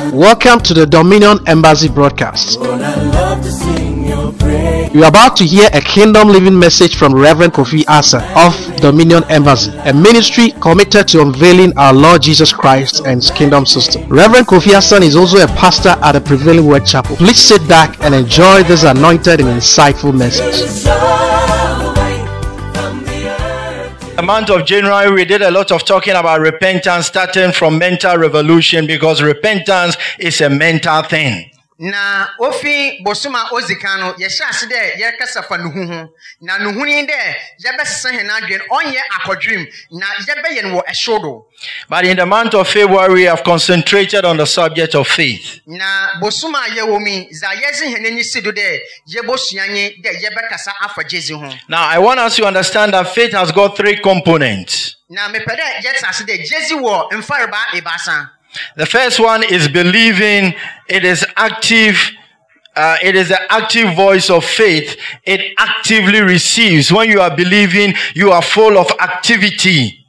Welcome to the Dominion Embassy broadcast. You are about to hear a kingdom living message from Reverend Kofi Asa of Dominion Embassy, a ministry committed to unveiling our Lord Jesus Christ and His kingdom system. Reverend Kofi Asa is also a pastor at the Prevailing Word Chapel. Please sit back and enjoy this anointed and insightful message. The month of January, we did a lot of talking about repentance, starting from mental revolution, because repentance is a mental thing. Na ofi bosuma ozikano yesha aside ye kasafa nuhu na nuhu ni de ye besen he na dwen onye akodwim na ye be ye no ehwodo. But in the month of February, I've concentrated on the subject of faith. Na bosuma ye womi za yezi he nani sido de ye bosuanye de ye be kasa afa jezi ho. Now, I want us to understand that faith has got three components. Na me pede ye aside jezi wo mfareba ebasa. The first one is believing. It is active. It is the active voice of faith. It actively receives. When you are believing, you are full of activity.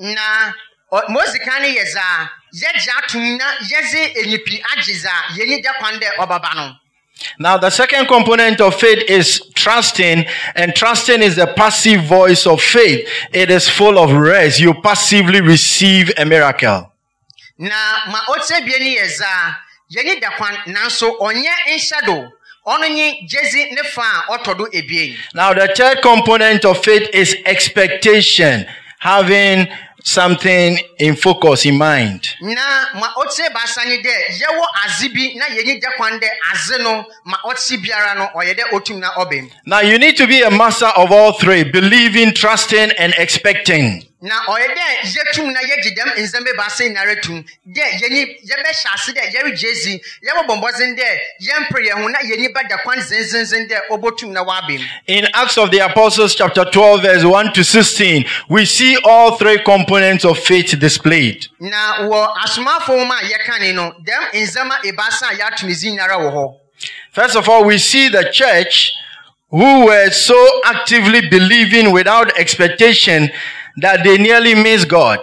Na mozikani yeza yejatumna yeze enipi ajiza yeni de kwande obabano. Now, the second component of faith is trusting, and trusting is the passive voice of faith. It is full of rest. You passively receive a miracle. Na ma otse bieni yeza yeni dakwan nanso onye inshado ononyi jezi ne fa otodo ebien. Now the third component of faith is expectation, having something in focus in mind. Na ma otse basani de yewo azibi na yeni dakwan de azeno ma otse biara no oyede otum na obem. Now you need to be a master of all three: believing, trusting, and expecting. Na oyede yetum na yegidem nzembe base naretum de yeni yebe shase de yeri jezi yebo bombozin de yempre ye hu na yeni bada kwan zenzenzen de obotum na wabem. In Acts of the Apostles chapter 12 verse 1 to 16, we see all three components of faith displayed. Na wo asumafo ma yekane no dem nzema ebasa ya tunizin nara wo ho. First of all, we see the church who were so actively believing without expectation that they nearly miss God.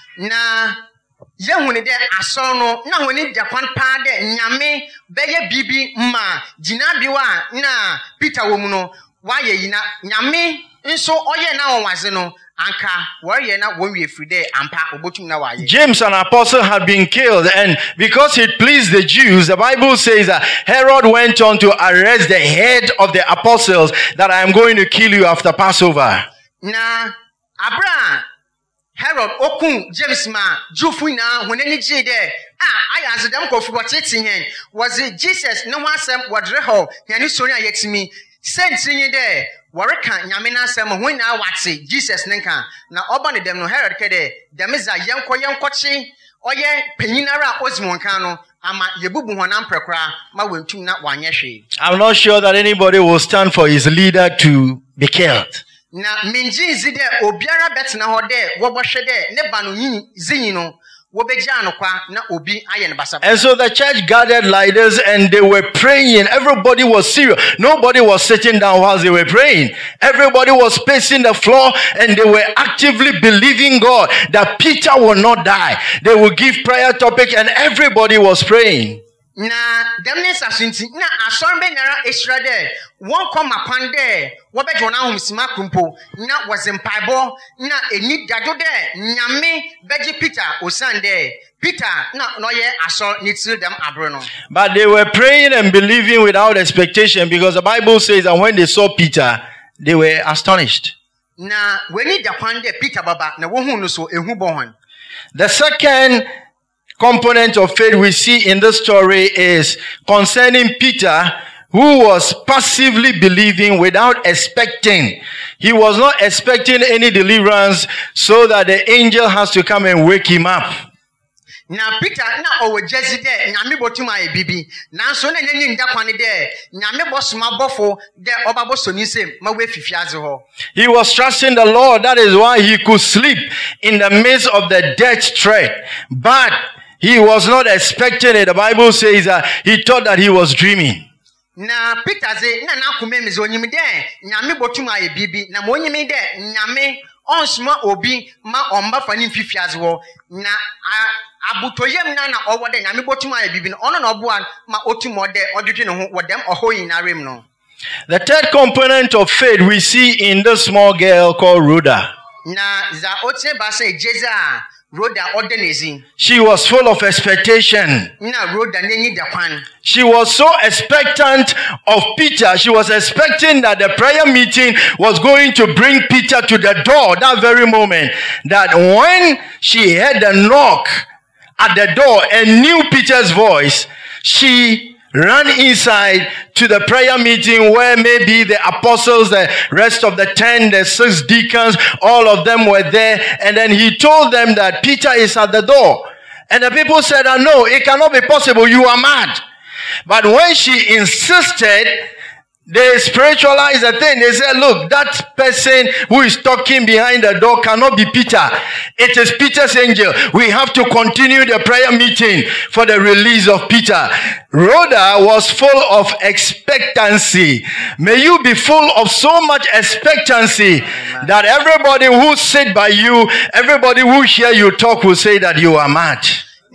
Na yehuni de asono na honi de kwan pa de nyame beye bibi ma jinabiwa na Peter womuno waye yina nyame nso oye na wonwaze no anka warye na wonwe fride ampa obotum na waye. James, an apostle, had been killed, and because it pleased the Jews, the Bible says that Herod went on to arrest the head of the apostles, that I am going to kill you after Passover. Na Abra Herod okun James ma jufu na honani jide aya azedam kofu wateti hen was it Jesus no wasem wadre ho yani sori ayetimi sentinyi de wareka nyame na asem ho na wate Jesus nenka na oba ne dem no Herod kede demiza yenkochi oye penyinara ozmonka no ama yebubu honam prekra ma wentum na wanye hwe. I'm not sure that anybody will stand for his leader to be killed. Na minjinzi de obiara betina ho de wobohwe de ne ba no zinyi no wobeja anokwa na obi aye ne basa. And so the church gathered like this and they were praying. Everybody was serious. Nobody was sitting down while they were praying. Everybody was pacing the floor and they were actively believing God that Peter will not die. They will give prayer topic and everybody was praying. Na demnes asunti na asombe nara esra de won koma kwande wo bejo na homsima kumpo na wazimpaibo na eni dado de nyame beji Peter osande Peter na noye aso nitil dem abro no. But they were praying and believing without expectation, because the Bible says that when they saw Peter, they were astonished. Na weni da kwande Peter baba na wo hu no so ehu bon. The second component of faith we see in this story is concerning Peter, who was passively believing without expecting. He was not expecting any deliverance, so that the angel has to come and wake him up. Na Peter na owo jezi de nyame botuma e bibi na so na nyanyi ndakwane de nyame bosoma bofo de obabosoni sem ma we fifiaze ho. He was trusting the Lord. That is why he could sleep in the midst of the death threat. But he was not expecting it. The Bible says that he thought that he was dreaming. Na Peter ze na kumemize onyim de nyame botuma e bibi na mo onyim de nyame onsma obi ma omba fani fifiaze ho na abutoyem na owode nyame botum aye bibi no ono na oboa ma otum ode odwetwe ne ho wodem ohoyi na rem no. The third component of faith we see in this small girl called Rhoda. Na za otie ba say Jeza Rhoda odenezi. She was full of expectation. Na Rhoda nenyi da kwan. She was so expectant of Peter. She was expecting that the prayer meeting was going to bring Peter to the door that very moment. That when she heard the knock at the door and knew Peter's voice, she ran inside to the prayer meeting where maybe the apostles, the rest of the 10, the 6 deacons, all of them were there. And then he told them that Peter is at the door. And the people said, no, it cannot be possible. You are mad. But when she insisted, they spiritualized the thing. They said, look, that person who is talking behind the door cannot be Peter. It is Peter's angel. We have to continue the prayer meeting for the release of Peter. Rhoda was full of expectancy. May you be full of so much expectancy that everybody who sit by you, everybody who hear you talk will say that you are mad.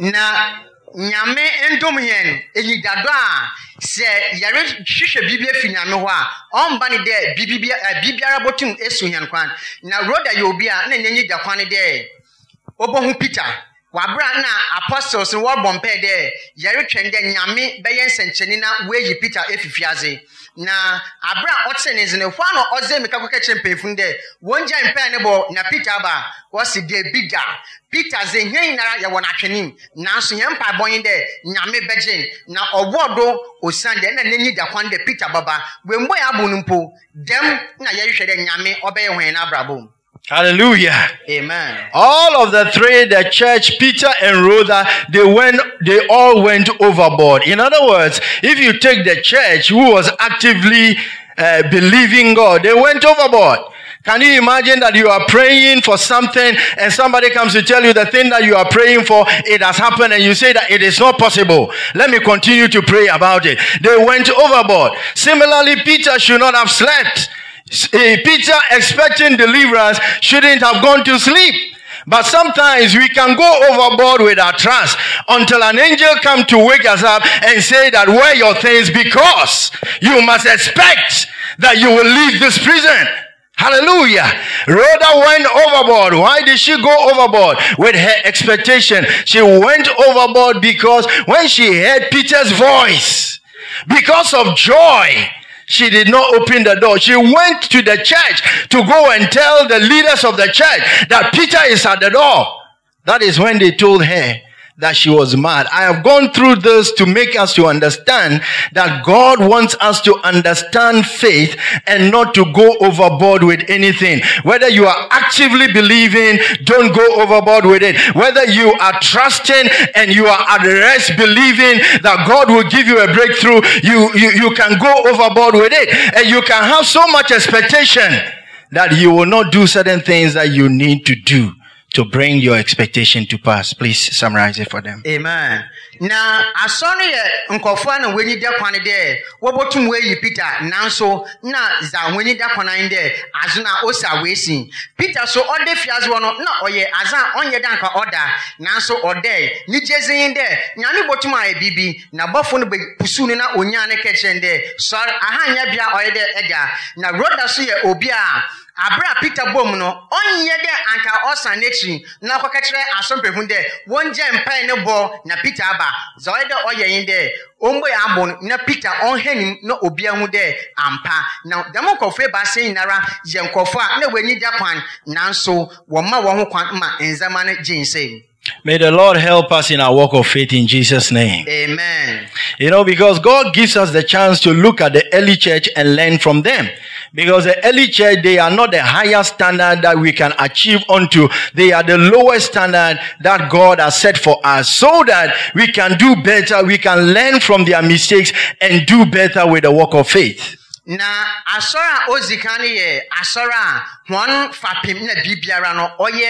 Nyame endom yen enyidado a se yare hwehwe bibia fi nyame ho a omba ne de bibiara botum esu hen kwan na Rhoda ye obi a na nyenyi da kwan de obohu Peter wabra na apostles wo bompe de yare twende nyame beyen sencheni na weyi Peter efifiaze na abra otene zene hwa no oze meka kwaka chempefun de wonja mpa ne bo na Peter ba wasi de bigger Peter ze hen nara ya wona twenim na so yen pa bon de nyame beje na owodo osande na nenyi da kwan de Peter baba wembo ya abunumpo dem na ye hwede nyame obeye hwen na brabo. Hallelujah. Amen. All of the three, the church, Peter and Rhoda, they all went overboard. In other words, if you take the church who was actively believing God, they went overboard. Can you imagine that you are praying for something and somebody comes to tell you the thing that you are praying for, it has happened, and you say that it is not possible. Let me continue to pray about it. They went overboard. Similarly, Peter should not have slept. Peter, expecting deliverance, shouldn't have gone to sleep. But sometimes we can go overboard with our trust until an angel comes to wake us up and say that wear your things because you must expect that you will leave this prison. Hallelujah. Rhoda went overboard. Why did she go overboard? With her expectation. She went overboard because when she heard Peter's voice, because of joy, she did not open the door. She went to the church to go and tell the leaders of the church that Peter is at the door. That is when they told her that she was mad. I have gone through this to make us to understand that God wants us to understand faith and not to go overboard with anything. Whether you are actively believing, don't go overboard with it. Whether you are trusting and you are at rest believing that God will give you a breakthrough, you can go overboard with it. And you can have so much expectation that you will not do certain things that you need to do to bring your expectation to pass. Please summarize it for them. Amen. Na asori ye nkofo na wenyi de kwan de wobotum weyi Peter nanso na za wenyi de kwan de azuna osa wesi Peter so ode fiaze wono na oye azan onye da nka oda nanso ode ni jezin de nyame botum aye bibi na bofo no be pusu ni na onya ne kechende so ahanya bia oye de eda na Rhoda so ye obi a abra Peter bom no onye de anka osan nechi na kwakakire asompehun de wonje mpan ne bo na Peter aba zoide oye de ombo ya abon na Peter onhenim na obia hu de ampa na demokofo ba sen nara ye nkofo a na wenyi de kwan nanso wo ma wo ho kwan ma enzama na jinse. May the Lord help us in our walk of faith in Jesus' name. Amen. You know, because God gives us the chance to look at the early church and learn from them. Because the early church, they are not the highest standard that we can achieve onto. They are the lowest standard that God has set for us so that we can do better. We can learn from their mistakes and do better with the walk of faith. Na asora ozikani ye asora hwan fapim na bibiara no oye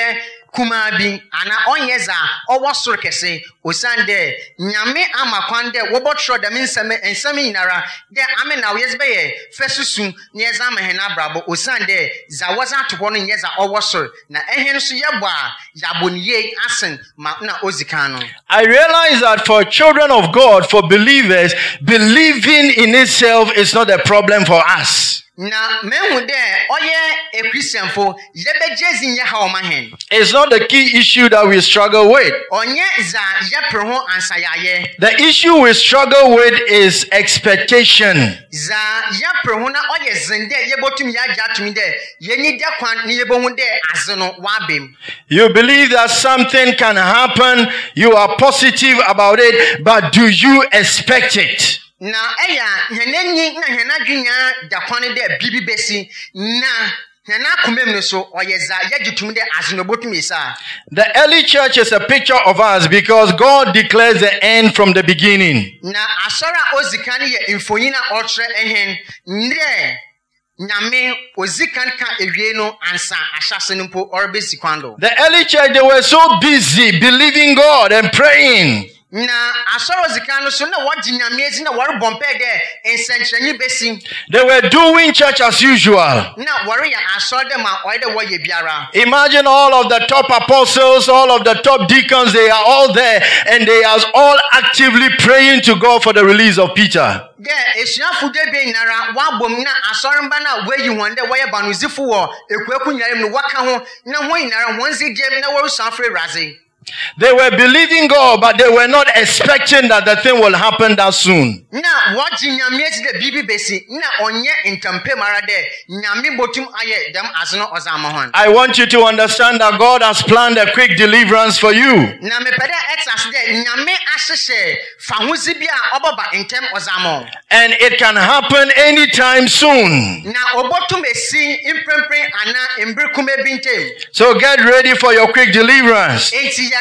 kumabi ana onyeza owo soro kese osande nyame amakwan de wobotro de ensame inara de amena yezbeye fesusu nyeza amahena brabo osande za waza atoko no nyeza owo soro na ehenu so yeboa yaboniye asen ma na ozikano. I realize that for children of God, for believers, believing in itself is not a problem for us. Na mehu de oye a Christian for yebe jezi nya ha omahen. It's not the key issue that we struggle with. Onye za yepre ho ansayaye. The issue we struggle with is expectation. Za yepre ho na oye zende yebotum ya jatumi de yeni de kwan ni yebo hu de azeno wabem. You believe that something can happen, you are positive about it, but do you expect it? Na eya henenyi na henadwenya dakwane de bibi besi na hena kumem no so oyeza yagitum de azenobotum isa. The early church is a picture of us because God declares the end from the beginning. Na asora ozikani ye infonyina otre ehen ndre nyame ozikan ka ewie no ansa ahyase no mpo orbesi kwando. The early church, they were so busy believing God and praying. Na asoro zikano so na wodi nyame ezi na wore bompe de ensenchani besi. They were doing church as usual. Na wore ya asoro de ma oide wo ye biara. Imagine all of the top apostles, all of the top deacons, they are all there and they are all actively praying to God for the release of Peter. De esiafu de be nara wabom na asoro mba na weyi wonde wo ye banuzifo wo ekweku nyarem no waka ho na ho inara wonzi jem na woru sanfre raze. They were believing God, but they were not expecting that the thing will happen that soon. Na wodi nyame ezi de bibi besi na onye ntampe mara de nyame botum aye dem azno ozamahon. I want you to understand that God has planned a quick deliverance for you. Na mepede exas de nyame ahyehe fahuzi bia oboba ntem ozamo. And it can happen anytime soon. Na obotum esi imprempre ana embrekume bintem. So get ready for your quick deliverance.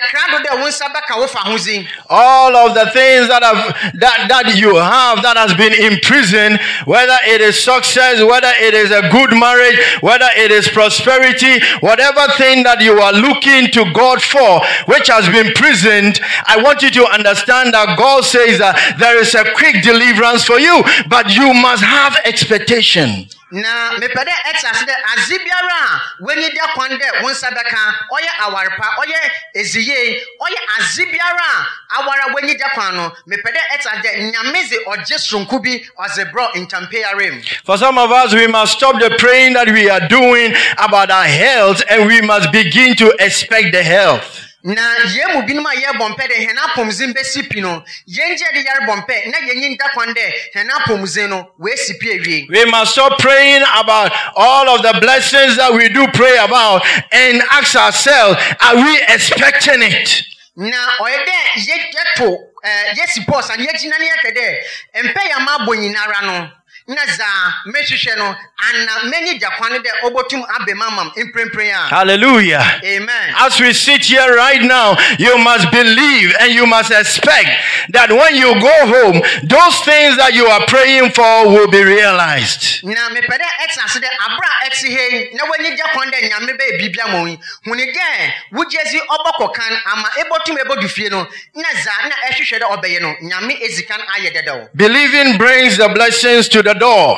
All of the things that you have that has been imprisoned, whether it is success, whether it is a good marriage, whether it is prosperity, whatever thing that you are looking to God for, which has been imprisoned, I want you to understand that God says that there is a quick deliverance for you, but you must have expectation. Na mepede exas de azibiara wenye dia kwande wonsabeka oye awarpa oye eziye oye azibiara awara wenye dia kwano mepede exas de nyameze ojesronku bi ozebro intampearem. For some of us, we must stop the praying that we are doing about our health and we must begin to expect the health. Na yemu binuma ye bompe de hena pomzin be sipino yenje de yar bompe na yenyi nda kwande hena pomzin no we sipi ewie. We must stop praying about all of the blessings that we do pray about and ask ourselves, are we expecting it? Na oyede yeto yesipos and yejina ne yakede empe ya mabonyinara no naza mehwehwe no and many jakwane de obotum abemamam imprempren. Hallelujah. Amen. As we sit here right now, you must believe and you must expect that when you go home, those things that you are praying for will be realized. Na mepede exas de abra exihe na wenye jakwane de nyame be bibia moyi huni de wujezi obokokan ama ebotum ebodufie no naza na ehwehwe de obeye no nyame ezikan ayededo. Believing brings the blessings to the door.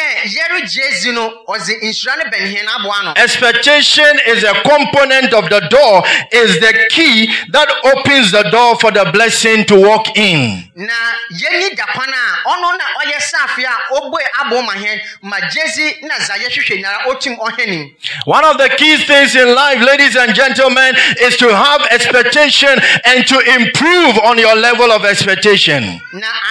Expectation is a component of the door, is the key that opens the door for the blessing to walk in. One of the key things in life, ladies and gentlemen, is to have expectation and to improve on your level of expectation.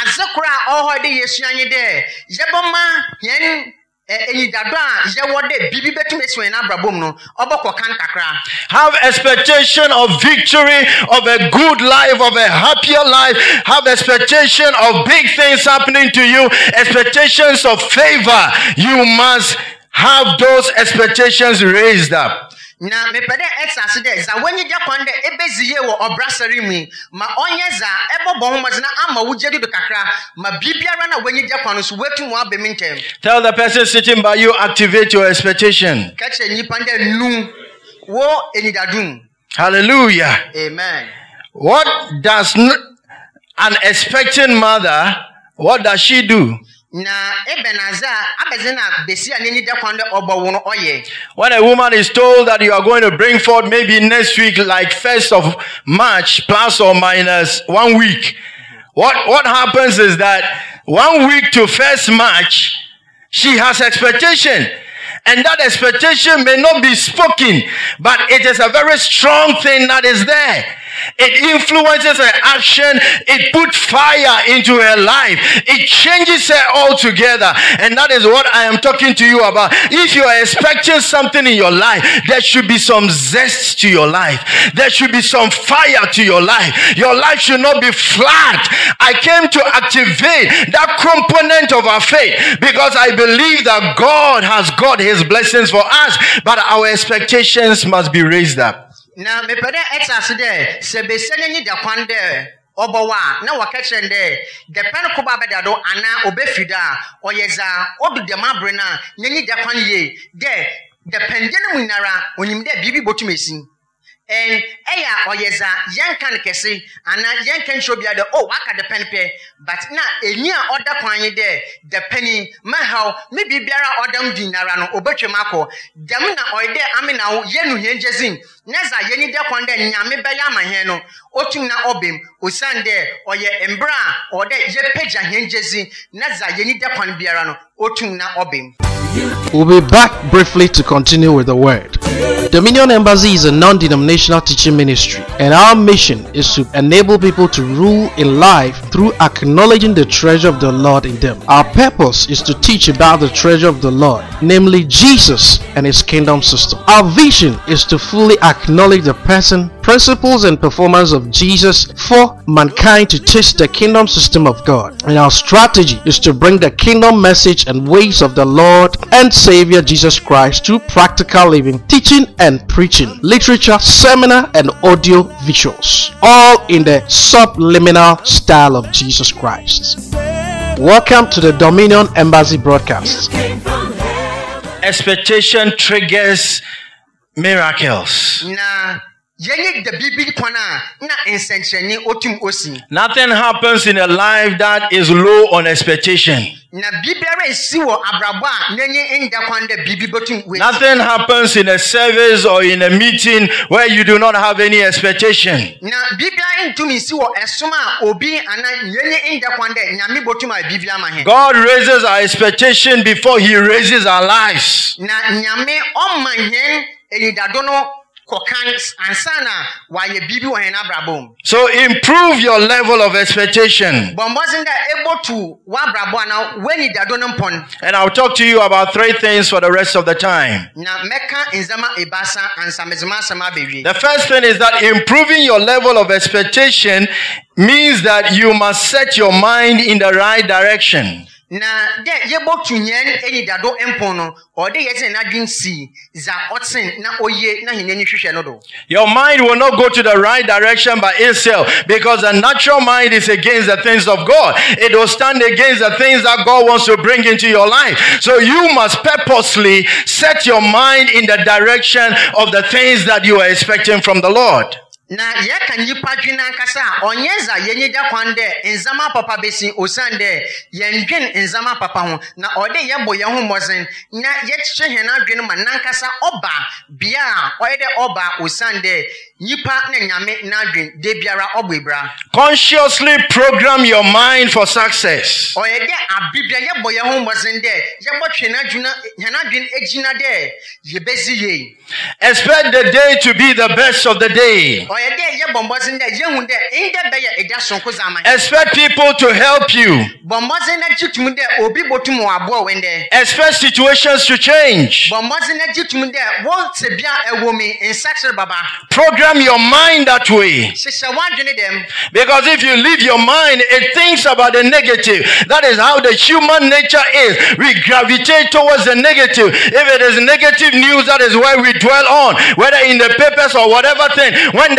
Have expectation of victory, of a good life, of a happier life. Have expectation of big things happening to you, expectations of favor. You must have those expectations raised up. Na mepede exas de za wenye dia kwande ebeziye wo obrasari mu ma onye za ebo bo homazina ama wujedi do kakra ma bibiara na wenye dia kwano so wetu mu abemintem. Tell the person sitting by you, activate your expectation. Kache nipande nu wo enidadun. Hallelujah. Amen. What does an expecting mother, what does she do? When a woman is told that you are going to bring forth maybe next week, like 1st of March, plus or minus 1 week, what happens is that 1 week to 1st March, she has expectation. And that expectation may not be spoken, but it is a very strong thing that is there. It influences her action. It puts fire into her life. It changes her altogether. And that is what I am talking to you about. If you are expecting something in your life, there should be some zest to your life. There should be some fire to your life. Your life should not be flat. I came to activate that component of our faith because I believe that God has got his blessings for us, but our expectations must be raised up. Now, me pede exas there. Se be sending the kwande obowa. Na waketchen there. The pen kuba bedado ana obefida oyeza odu de mabrena. Neni de kwanye there. The pendulum winara onimde bibi botumesi. And eya oyeza yankan kesi ana yankan shobia de waka the pen pe but na enya order kwanye there the penny mahau maybe biara odam dinara no obetwemako dem na oyde amina yenu henjezin neza yeni de kwande nyame beya amahen no otum na obem osande oye embra ode ye peja henjezin neza yeni de kwan biara no otum na obem. We'll be back briefly to continue with the word. Dominion Embassy is a non-denominational teaching ministry, and our mission is to enable people to rule in life through acknowledging the treasure of the Lord in them. Our purpose is to teach about the treasure of the Lord, namely Jesus and his kingdom system. Our vision is to fully acknowledge the person, principles, and performance of Jesus for mankind to taste the kingdom system of God. And our strategy is to bring the kingdom message and ways of the Lord and Savior Jesus Christ through practical living, teaching and preaching, literature, seminar, and audio visuals, all in the subliminal style of Jesus Christ. Welcome to the Dominion Embassy broadcast. Expectation triggers miracles. Nothing happens in a life that is low on expectation. Nothing happens in a service or in a meeting where you do not have any expectation. God raises our expectation before he raises our lives. So improve your level of expectation. And I'll talk to you about 3 things for the rest of the time. The first thing is that improving your level of expectation means that you must set your mind in the right direction. Your mind will not go to the right direction by itself, because the natural mind is against the things of God. It will stand against the things that God wants to bring into your life. So you must purposely set your mind in the direction of the things that you are expecting from the Lord. Na yeka nyipa dwina nkasa onyeza yenyida kwande nzama papa besi osande yendwen nzama papa ho na ode yebo ye ho mozen na yechwe hena dwen ma nankasa oba bia oyede oba osande nyipa na nyame na dwen de biara obebra. Consciously program your mind for success. Oyede abibia yebo ye ho mozen de yebo twena dwuna hena dwen ejina de yebezi ye. Expect the day to be the best of the day. Expect people to help you. Expect situations to change. Program your mind that way. Because if you leave your mind, it thinks about the negative. That is how the human nature is. We gravitate towards the negative. If it is negative news, that is where we dwell on. Whether in the papers or whatever thing. When there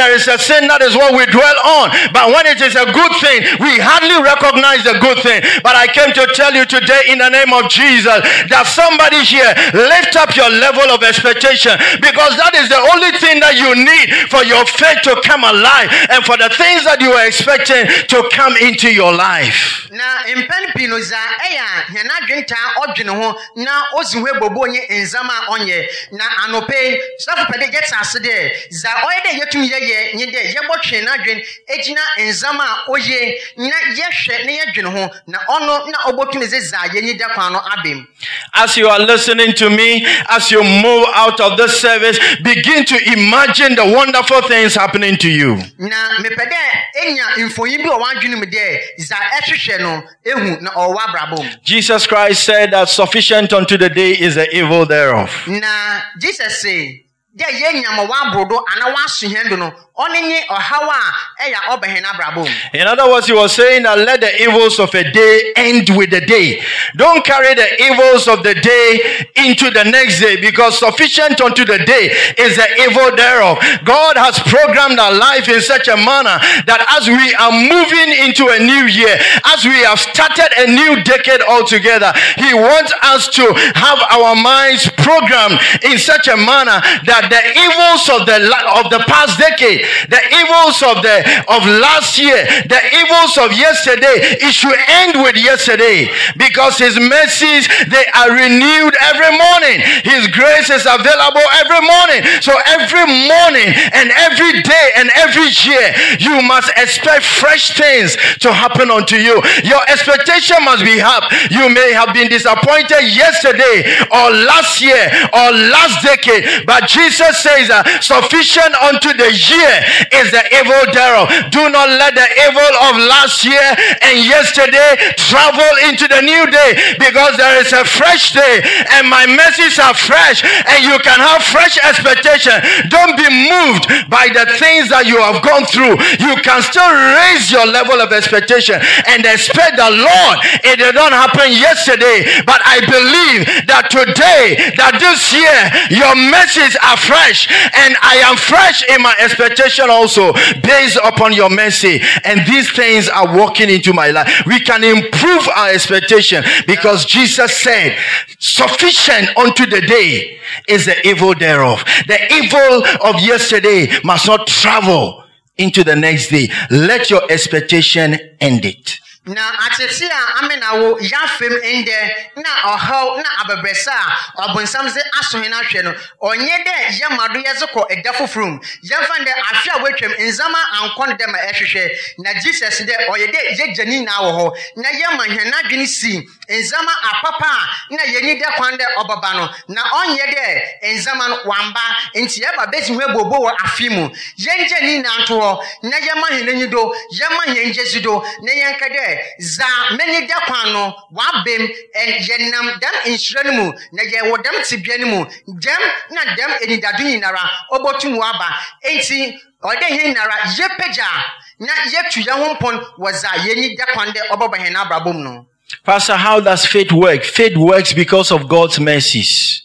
there is a sin, that is what we dwell on. But when it is a good thing, we hardly recognize the good thing. But I came to tell you today in the name of Jesus that somebody here, lift up your level of expectation, because that is the only thing that you need for your faith to come alive and for the things that you are expecting to come into your life. Na impen pinoza eya hena dwenta odwene ho na oziwe bobo nye enzama onye na anope safu pede get asede za oyede yetum yeye nye de yebotwe na dwen ejina enzama oye na yehwe ne yedwene ho na ono na obotumi ze za yenyi da kwan no abem. As you are listening to me, as you move out of this service, begin to imagine the wonderful things happening to you. Na mepede enya infoyi bi o wadwene mu de za ehwehwe no ehu na owa brabom. Jesus Christ said that sufficient unto the day is the evil thereof. Na Jesus say de yenya mo wa brodo ana wa suhendo no onenye ohawa eya obehena brabom. In other words, he was saying that let the evils of a day end with the day. Don't carry the evils of the day into the next day, because sufficient unto the day is the evil thereof. God has programmed our life in such a manner that as we are moving into a new year, as we have started a new decade altogether, he wants us to have our minds programmed in such a manner that the evils of the past decade, the evils of last year, the evils of yesterday, it should end with yesterday, because his mercies, they are renewed every morning. His grace is available every morning. So every morning and every day and every year, you must expect fresh things to happen unto you. Your expectation must be up. You may have been disappointed yesterday or last year or last decade, but Jesus says that sufficient unto the year is the evil thereof. Do not let the evil of last year and yesterday travel into the new day, because there is a fresh day and my mercies are fresh, and you can have fresh expectation. Don't be moved by the things that you have gone through. You can still raise your level of expectation and expect the Lord. It did not happen yesterday, but I believe that today, that this year, your mercies are fresh, and I am fresh in my expectation also, based upon your mercy. And these things are walking into my life. We can improve our expectation, because Jesus said, sufficient unto the day is the evil thereof. The evil of yesterday must not travel into the next day. Let your expectation end it. Na atesia amena wo yafem ende na ohaw na abebresa obonsam ze asohena hwe no onye de yamado yezeko edafofrum yemfa de afia wetwem nzama ankon de ma ehwehwe na Jesus de oyede yejani na wo ho na yema hwena dwene si nzama apapa na yeni de kwan de obaba no na onye de nzama no wamba enti eba beti hwe bobo wo afimu yenjani na nto na yema hwenenyido yema henjezido na yenkade za many dekwano wabem and yenam dem insuranimu na ye wodam tibianimu dem na dem enidaduni nara obotum waba enti ode hin nara yepeja na yetu ya hompon waza yeni dekwande oboba hen abrabom no. Pastor, how does faith work? Faith works because of God's mercies.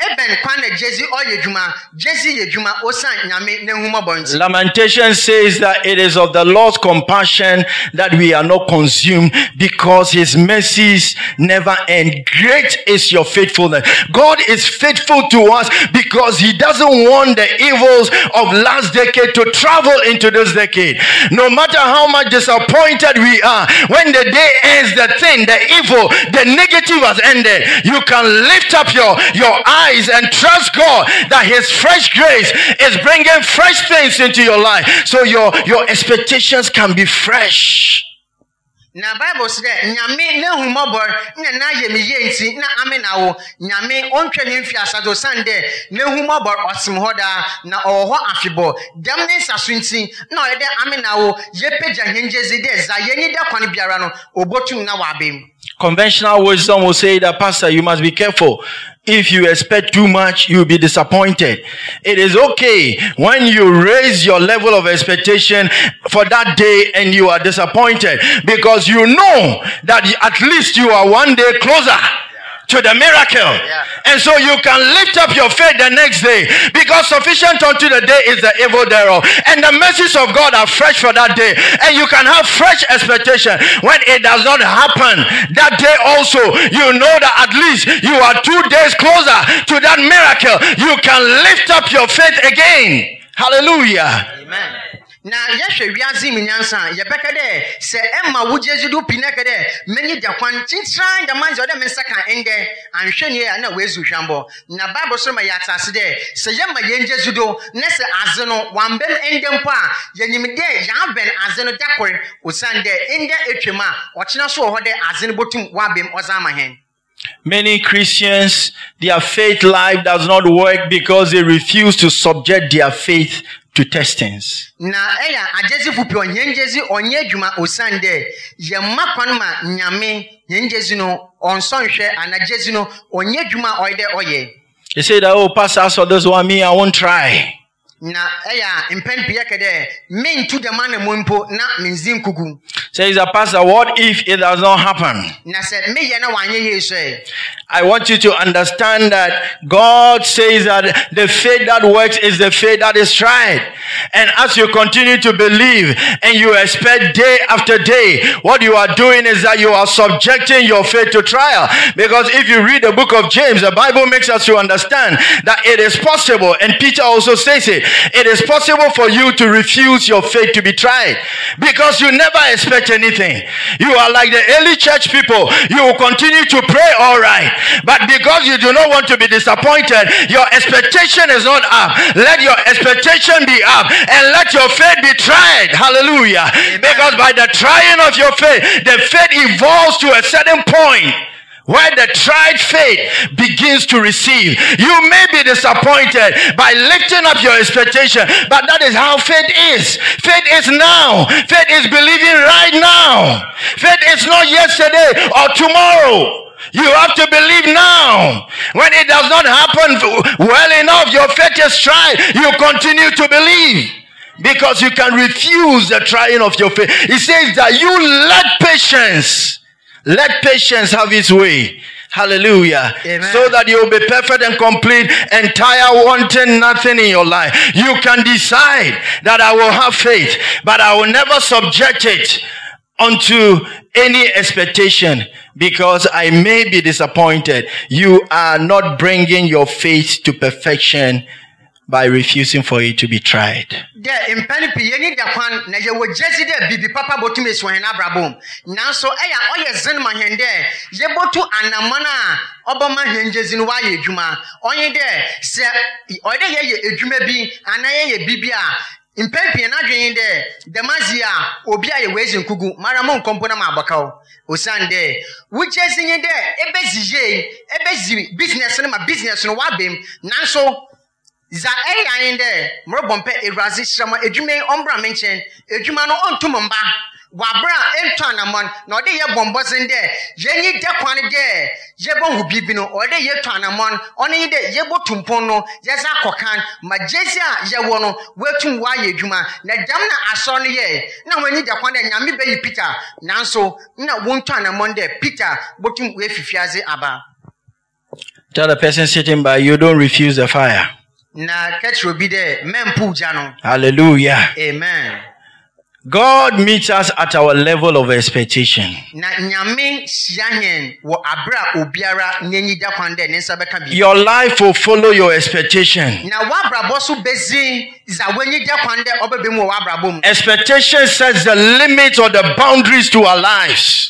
Lamentation says that it is of the Lord's compassion that we are not consumed, because his mercies never end. Great is your faithfulness. God is faithful to us because he doesn't want the evils of last decade to travel into this decade. No matter how much disappointed we are, when the day ends, the evil, the negative has ended. You can lift up your eyes and trust God that his fresh grace is bringing fresh things into your life, so your expectations can be fresh. Na Bible says nyame na humobor na yemiye nti na amena wo nyame ontwehwe mfiasado sande na humobor osim hoda na oho afibo dem ne saso nti na oyede amena wo yepeja henjezi de za yeni de kwan biara no obotum na wabem. Conventional wisdom will say that, Pastor, you must be careful. If you expect too much, you'll be disappointed. It is okay when you raise your level of expectation for that day and you are disappointed, because you know that at least you are one day closer to the miracle. And so you can lift up your faith the next day, because sufficient unto the day is the evil thereof. And the mercies of God are fresh for that day. And you can have fresh expectation. When it does not happen that day also, you know that at least you are 2 days closer to that miracle. You can lift up your faith again. Hallelujah. Amen. Na yehwe wiazi minyansa yebeka de se emma wujeju du pineke de many da kwan tintran da manzo de mensaka ende anhwene ya na wezu hwambo na bible so ma yatase de se yemma yenjeju do ne se aze no wambem ende mpo a yenyimde ya ben aze no dakore osande ende etwema ochina so ho de aze no botum wabem ozama hen. Many Christians, their faith life does not work because they refuse to subject their faith to testings. Na eya ajezi fupi onyenjezi onye adwuma osande ye makwan ma nyame nyenjezi no onsonhwe anajezi no onye adwuma oyde oye. They say that, oh, pastor, so this one me, I won't try. Na eya impen piyeke de me ntu de man mompo na minzin kugu. Says the pastor, what if it does not happen? Na said me ye na wanye yeso. I want you to understand that God says that the faith that works is the faith that is tried. And as you continue to believe and you expect day after day, what you are doing is that you are subjecting your faith to trial. Because if you read the book of James, the Bible makes us to understand that it is possible, and Peter also says it is possible for you to refuse your faith to be tried. Because you never expect anything. You are like the early church people. You will continue to pray all right. But because you do not want to be disappointed, your expectation is not up. Let your expectation be up and let your faith be tried. Hallelujah. Amen. Because by the trying of your faith, the faith evolves to a certain point where the tried faith begins to receive. You may be disappointed by lifting up your expectation, but that is how faith is. Faith is now. Faith is believing right now. Faith is not yesterday or tomorrow. You have to believe now. When it does not happen well enough, your faith is tried. You continue to believe because you can refuse the trying of your faith. It says that you let patience have its way. Hallelujah. Amen. So that you will be perfect and complete, entire, wanting nothing in your life. You can decide that I will have faith, but I will never subject it unto any expectation, because I may be disappointed. You are not bringing your faith to perfection by refusing for it to be tried. De impani piyeni da kwan na ye wojezi de bibi papa botume so hen abrabom. Nanso eya oye zen ma hen de ye botu anamana oboma henjezi no wa ye adwuma. Onye de se oyde ye adwuma bi anaye ye bibia impempi na dwen de demazia obi aye wezi nkugu maramo nkompo na mabakaw osande wujezi nye de ebezi business no ma business no wabem nanso za eyan de mrobompe erazi shrama edwume ombra menchen edwuma no ontumomba wabra entanamon na ode ye bombozen de yenyi de kwan de ye bonhu bibi no ode ye tanamon oni de ye botumpon no yeza kokan majezi a ye wo no wetum wa ye edwuma na dam na aso no ye na wanyi de kwan de nyame be yi Peter nanso na wontanamon de Peter botum we fifiaze aba. Tell the person sitting by you, don't refuse the fire. Na ketro bi de mempu jano. Hallelujah. Amen. God meets us at our level of expectation. Your life will follow your expectation. Expectation sets the limits or the boundaries to our lives.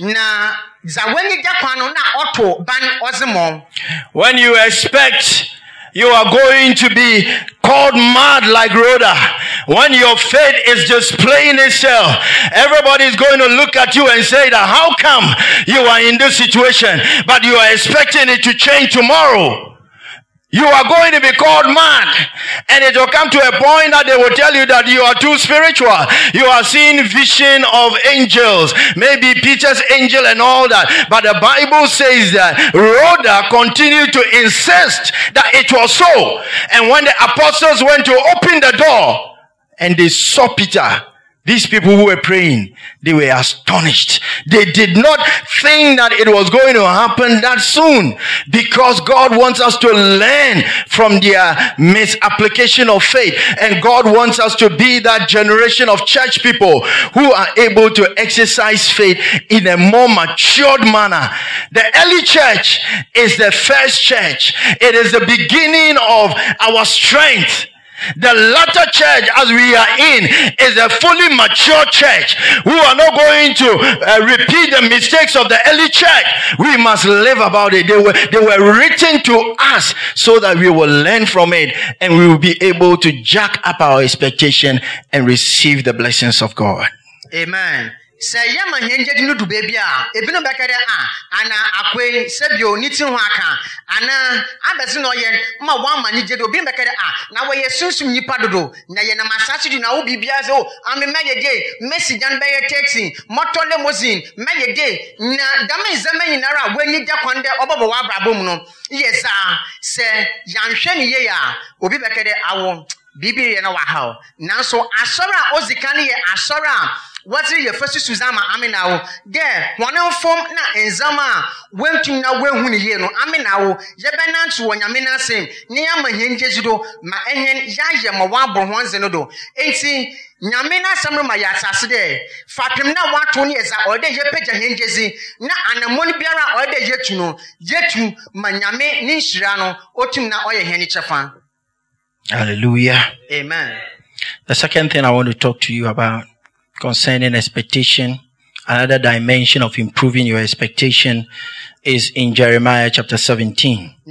When you expect you are going to be called mad like Rhoda. When your faith is displaying itself, everybody is going to look at you and say that how come you are in this situation, but you are expecting it to change tomorrow? You are going to be called mad, and it will come to a point that they will tell you that you are too spiritual. You are seeing vision of angels, maybe Peter's angel and all that. But the Bible says that Rhoda continued to insist that it was so. And when the apostles went to open the door and they saw Peter, These people who were praying, they were astonished. They did not think that it was going to happen that soon, because God wants us to learn from their misapplication of faith. And God wants us to be that generation of church people who are able to exercise faith in a more matured manner. The early church is the first church. It is the beginning of our strength. The latter church, as we are in, is a fully mature church who are not going to repeat the mistakes of the early church. We must live about it. They were written to us so that we will learn from it and we will be able to jack up our expectation and receive the blessings of God. Amen. Say yama henje no du baby a ebino bekade ana akwe sebio niti ho aka ana abesi no ye ma wan mani je do bi bekade na we yesunsum nipa dodo na ye na masase di na wo bibia se o ame meyede message an be ye taxi motor limousine meyede na dama izama nyinara wani da kwande obobo wa brabom no yes se yanhwe ni ye ya obi bekade awo bibi ye na wa ha nanso asora ozikane ye asora what's your first Suzama Aminawo? There, one of form na enzama went to now when you know Aminawo, Jabanan to one Yamina same, Niama Henjezido, ma ehen Yaya Mawabo once and odo. Ain't see Yamina Summer Mayasa today. Fatim na 120 years or the Yepeja Henjezi, na and a Monibiara or the Yetuno, Yetu, Manyame Ninshirano, Otumna Oya Henichafan. Hallelujah. Amen. The second thing I want to talk to you about concerning expectation, another dimension of improving your expectation, is in Jeremiah chapter 17. In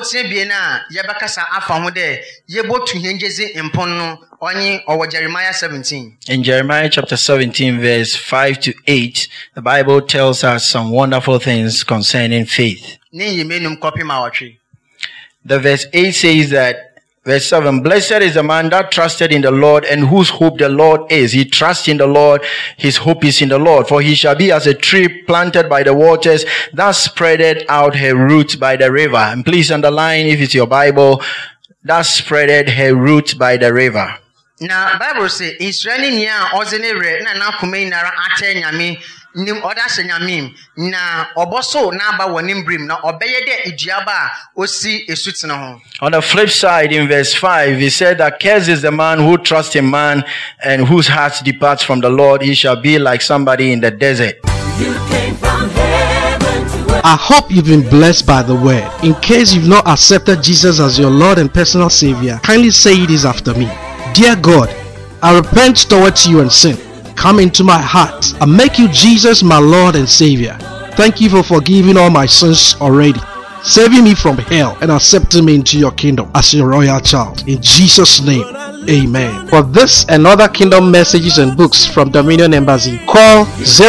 Jeremiah chapter 17 verse 5 to 8, the Bible tells us some wonderful things concerning faith. The verse 8 says that, verse 7, blessed is the man that trusted in the Lord and whose hope the Lord is. He trusts in the Lord, his hope is in the Lord. For he shall be as a tree planted by the waters that spreadeth out her roots by the river. And please underline, if it's your Bible, that spreadeth her roots by the river. Now, Bible says, Israeli niya ozenere na kumainara ate nyami nim odase nyamim na oboso na ba wonim brim na obeyede iduaba osi esutino ho. On the flip side, in verse 5, he said that cursed is the man who trusts in man and whose heart departs from the Lord. He shall be like somebody in the desert. You came from heaven to earth. I hope you've been blessed by the word. In case you've not accepted Jesus as your Lord and personal Savior, kindly say this after me. Dear God, I repent towards you and sin. Come into my heart and make you Jesus my Lord and Savior. Thank you for forgiving all my sins already, saving me from hell and accepting me into your kingdom as your royal child. In Jesus' name, amen. For this and other kingdom messages and books from Dominion Embassy, call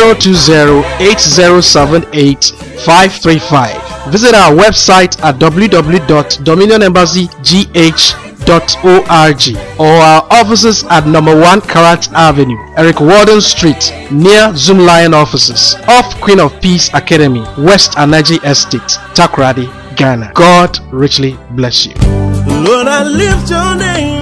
020-8078-535. Visit our website at www.dominionembassygh.org or our offices at number 1 Karat Avenue, Eric Warden Street, near Zoom Lion offices, off Queen of Peace Academy, West Anaji Estate, Takoradi, Ghana. God richly bless you. Lord, I lift your name.